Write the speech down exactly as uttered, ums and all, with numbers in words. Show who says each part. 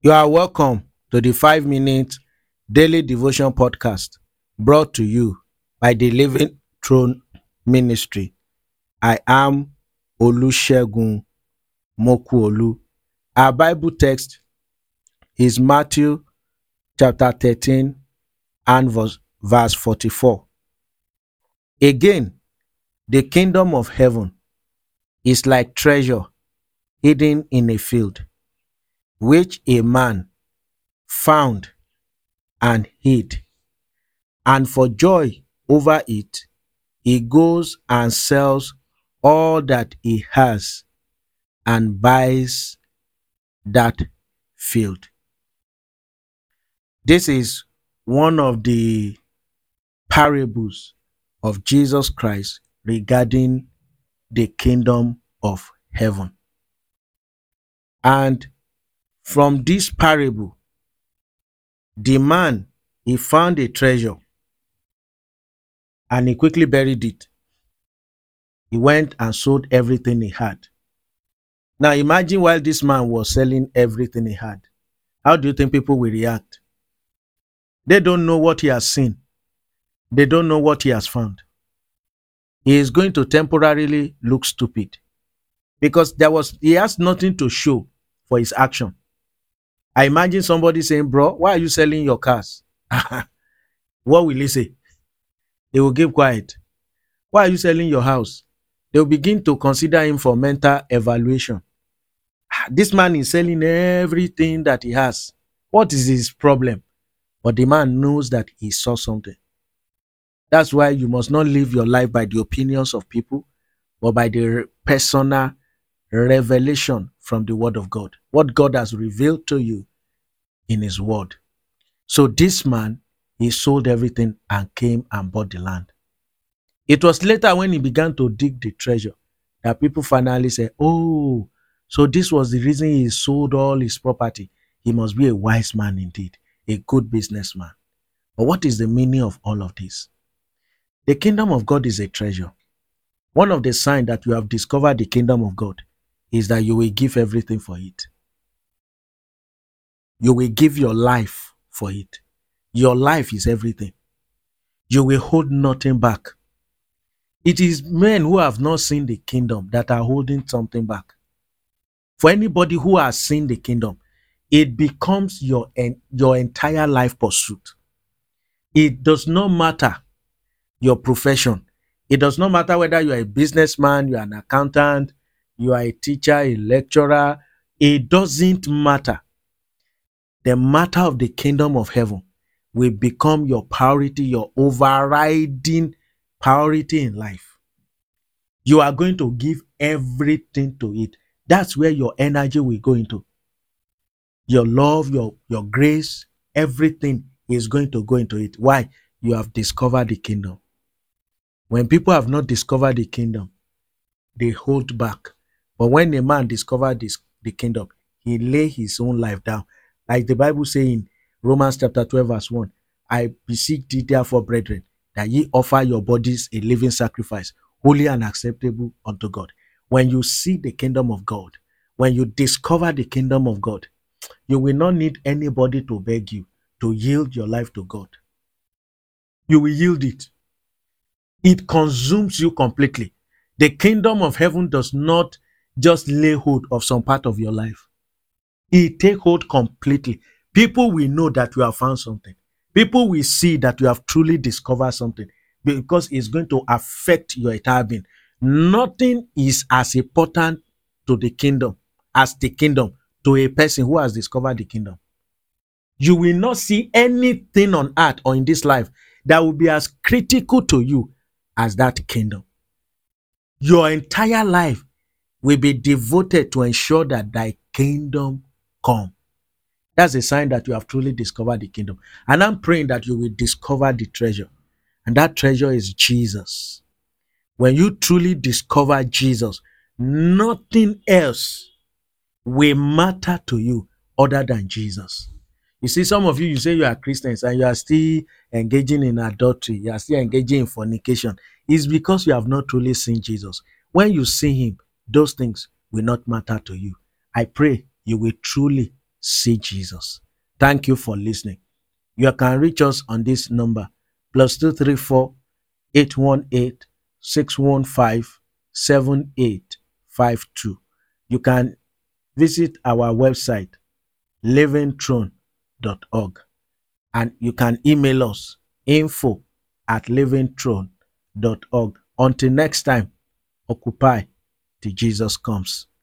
Speaker 1: You are welcome to the five minute daily devotion podcast brought to you by the Living Throne Ministry. I am Olusegun Mokuolu. Our Bible text is Matthew chapter thirteen and verse, verse forty-four. Again, the kingdom of heaven is like treasure hidden in a field, which a man found and hid. And for joy over it, he goes and sells all that he has and buys that field. This is one of the parables of Jesus Christ regarding the kingdom of heaven. And from this parable, the man, he found a treasure and he quickly buried it. He went and sold everything he had. Now imagine while this man was selling everything he had, how do you think people will react? They don't know what he has seen. They don't know what he has found. He is going to temporarily look stupid because there was he has nothing to show for his action. I imagine somebody saying, "Bro, why are you selling your cars?" What will he say? He will keep quiet. "Why are you selling your house?" They will begin to consider him for mental evaluation. This man is selling everything that he has. What is his problem? But the man knows that he saw something. That's why you must not live your life by the opinions of people, but by the personal revelation from the word of God. What God has revealed to you in his word. So this man, he sold everything and came and bought the land. It was later when he began to dig the treasure that people finally said, "Oh, so this was the reason he sold all his property. He must be a wise man indeed, a good businessman." But what is the meaning of all of this? The kingdom of God is a treasure. One of the signs that you have discovered the kingdom of God is that you will give everything for it. You will give your life for it. Your life is everything. You will hold nothing back. It is men who have not seen the kingdom that are holding something back. For anybody who has seen the kingdom, it becomes your, your entire life pursuit. It does not matter your profession. It does not matter whether you are a businessman, you are an accountant, you are a teacher, a lecturer. It doesn't matter. The matter of the kingdom of heaven will become your priority, your overriding priority in life. You are going to give everything to it. That's where your energy will go into. Your love, your, your grace, everything is going to go into it. Why? You have discovered the kingdom. When people have not discovered the kingdom, they hold back. But when a man discovered this, the kingdom, he lay his own life down. Like the Bible says in Romans chapter twelve, verse one, "I beseech thee therefore, brethren, that ye offer your bodies a living sacrifice, holy and acceptable unto God." When you see the kingdom of God, when you discover the kingdom of God, you will not need anybody to beg you to yield your life to God. You will yield it. It consumes you completely. The kingdom of heaven does not just lay hold of some part of your life. It takes hold completely. People will know that you have found something. People will see that you have truly discovered something because it's going to affect your entire being. Nothing is as important to the kingdom as the kingdom to a person who has discovered the kingdom. You will not see anything on earth or in this life that will be as critical to you as that kingdom. Your entire life will be devoted to ensure that thy kingdom come. That's a sign that you have truly discovered the kingdom. And I'm praying that you will discover the treasure. And that treasure is Jesus. When you truly discover Jesus, nothing else will matter to you other than Jesus. You see, some of you, you say you are Christians and you are still engaging in adultery. You are still engaging in fornication. It's because you have not truly seen Jesus. When you see him, those things will not matter to you. I pray you will truly see Jesus. Thank you for listening. You can reach us on this number plus two three four eight one eight six one five seven eight five two. You can visit our website living throne dot org, and you can email us info at living throne dot org. Until next time, occupy till Jesus comes.